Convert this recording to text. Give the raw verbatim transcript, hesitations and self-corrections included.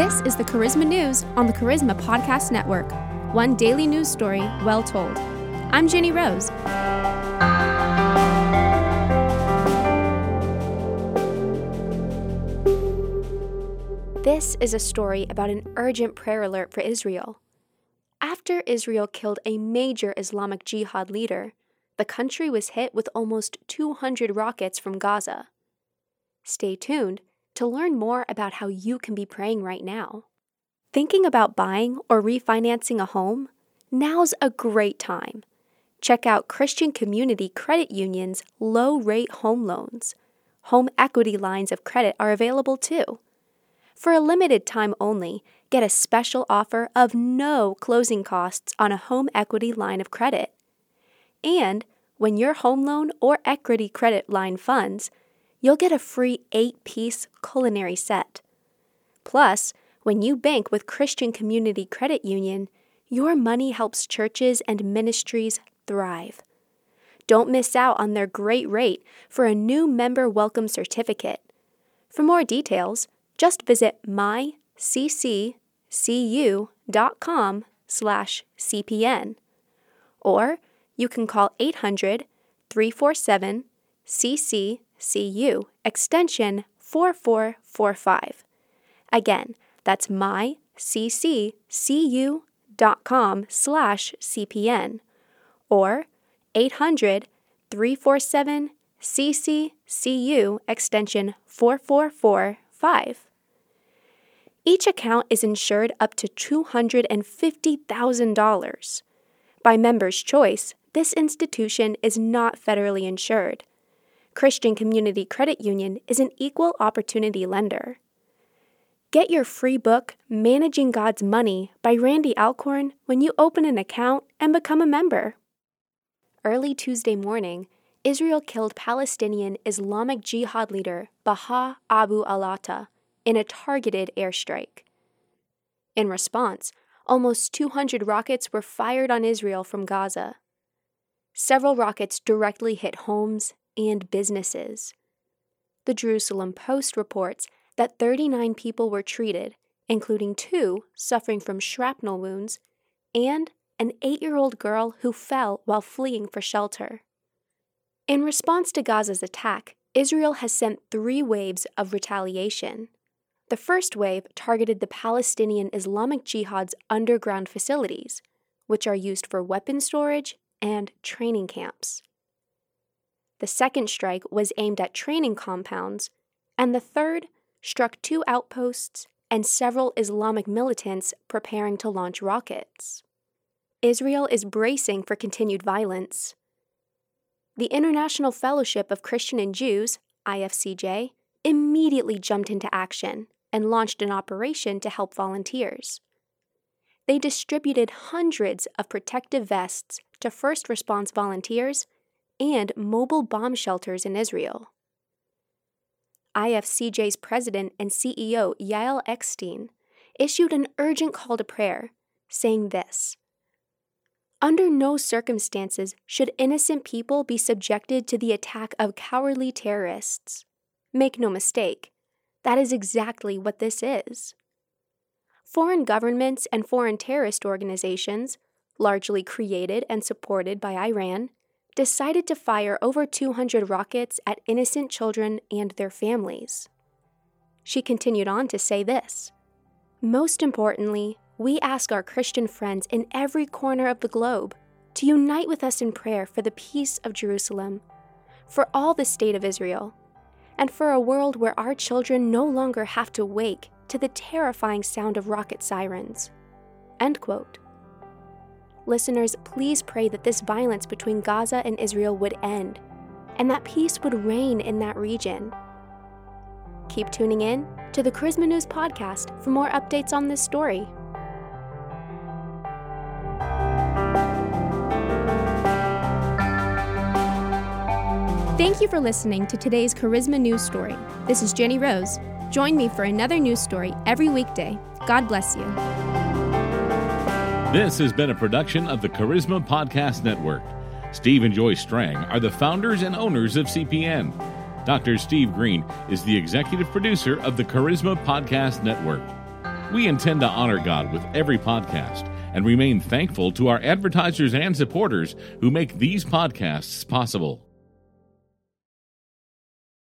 This is the Charisma News on the Charisma Podcast Network. One daily news story well told. I'm Jenny Rose. This is a story about an urgent prayer alert for Israel. After Israel killed a major Islamic Jihad leader, the country was hit with almost two hundred rockets from Gaza. Stay tuned to learn more about how you can be praying right now. Thinking about buying or refinancing a home? Now's a great time. Check out Christian Community Credit Union's low-rate home loans. Home equity lines of credit are available too. For a limited time only, get a special offer of no closing costs on a home equity line of credit. And when your home loan or equity credit line funds, you'll get a free eight-piece culinary set. Plus, when you bank with Christian Community Credit Union, your money helps churches and ministries thrive. Don't miss out on their great rate for a new member welcome certificate. For more details, just visit mycccu.com slash CPN. Or you can call eight hundred, three four seven, C C C U, extension four four four five. Again, that's mycccu.com slash CPN or eight hundred, three four seven, C C C U, extension four four four five. Each account is insured up to two hundred fifty thousand dollars. By member's choice, this institution is not federally insured. Christian Community Credit Union is an equal opportunity lender. Get your free book, Managing God's Money, by Randy Alcorn when you open an account and become a member. Early Tuesday morning, Israel killed Palestinian Islamic Jihad leader Baha Abu al-Atta in a targeted airstrike. In response, almost two hundred rockets were fired on Israel from Gaza. Several rockets directly hit homes and businesses. The Jerusalem Post reports that thirty-nine people were treated, including two suffering from shrapnel wounds and an eight-year-old girl who fell while fleeing for shelter. In response to Gaza's attack, Israel has sent three waves of retaliation. The first wave targeted the Palestinian Islamic Jihad's underground facilities, which are used for weapon storage and training camps. The second strike was aimed at training compounds, and the third struck two outposts and several Islamic militants preparing to launch rockets. Israel is bracing for continued violence. The International Fellowship of Christian and Jews, I F C J, immediately jumped into action and launched an operation to help volunteers. They distributed hundreds of protective vests to first response volunteers and mobile bomb shelters in Israel. I F C J's president and C E O Yael Eckstein issued an urgent call to prayer, saying this: "Under no circumstances should innocent people be subjected to the attack of cowardly terrorists. Make no mistake, that is exactly what this is. Foreign governments and foreign terrorist organizations, largely created and supported by Iran, decided to fire over two hundred rockets at innocent children and their families." She continued on to say this: "Most importantly, we ask our Christian friends in every corner of the globe to unite with us in prayer for the peace of Jerusalem, for all the state of Israel, and for a world where our children no longer have to wake to the terrifying sound of rocket sirens." End quote. Listeners, please pray that this violence between Gaza and Israel would end, and that peace would reign in that region. Keep tuning in to the Charisma News podcast for more updates on this story. Thank you for listening to today's Charisma News story. This is Jenny Rose. Join me for another news story every weekday. God bless you. This has been a production of the Charisma Podcast Network. Steve and Joy Strang are the founders and owners of C P N. Doctor Steve Green is the executive producer of the Charisma Podcast Network. We intend to honor God with every podcast and remain thankful to our advertisers and supporters who make these podcasts possible.